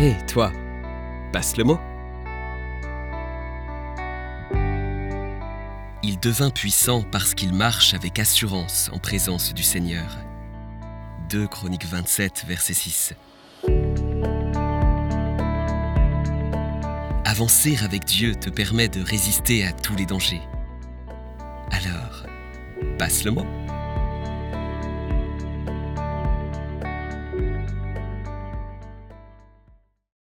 Hé, toi, passe le mot. Il devint puissant parce qu'il marche avec assurance en présence du Seigneur. 2 Chroniques 27, verset 6. Avancer avec Dieu te permet de résister à tous les dangers. Alors, passe le mot.